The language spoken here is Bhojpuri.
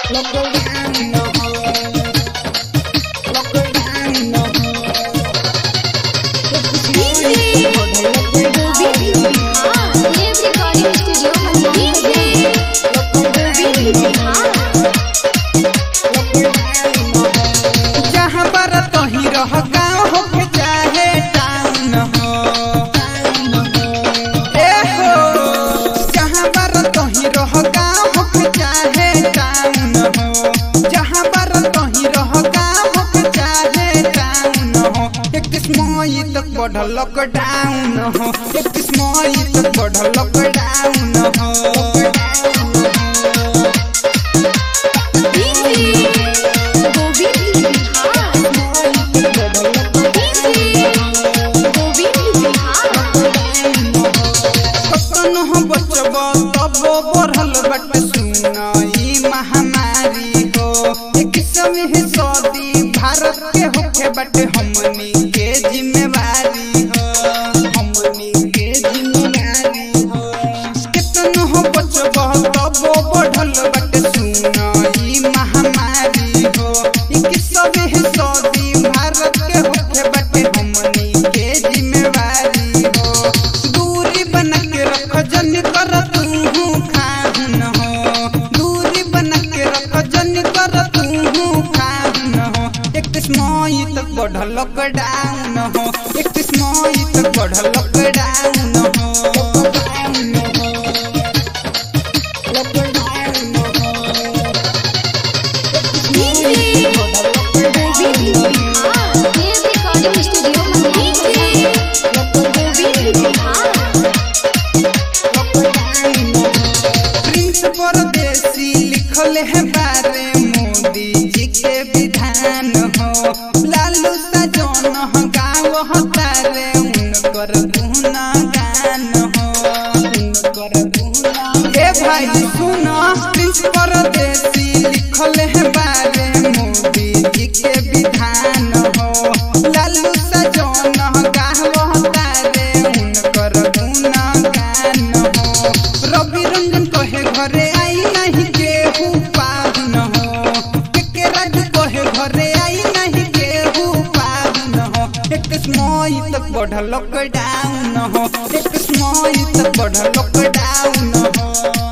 जहाँ पर तो ही रह गाँव हो के चाहे टाउन हो जहाँ पर तो ही रह गाँव हो के चाहे टाउन हो जहाँ पर तो ही रह गाँव हो के चाहे टाउन हो 31 मई तक बढ़ल लॉकडाउन हो 31 मई तक बढ़ल लॉकडाउन हो बचब तब बढ़ल बट सुनई महामारी हो 21वीं सदी भारत के होके बट हमनी के जिम्मेवारी हो हमनी के जिम्मेवारी हो कितनो बचब तब बढ़ल बट सुनई महामारी हो 21वीं सदी भारत के होके बट हमनी के जिम्मेवारी हो दूरी बना के रख जन कर तू खान हो दूरी बना के रख जन कर तू खान हो 31 मई तक बढ़ल लॉकडाउन हो 31 मई तक बढ़ल लॉकडाउन हो परदेसी लिखल है बारे मोदी जी के विधान हो लालू सजन गाँव तारे उनकर गुणगान हो उनकर गुणगान हे भाई सुनो प्रिंस परदेसी लिखल है बारे मोदी जी के विधान हो लालू सजन गाँव तारे उनकर गुणगान हो रवि रंजन कहे घरे आई नहीं केहू पाहुन हो के राजू कहे घरे आई नहीं केहू पाहुन हो 31 मई तक बढ़ल लॉकडाउन हो 31 मई तक बढ़ल लॉकडाउन हो।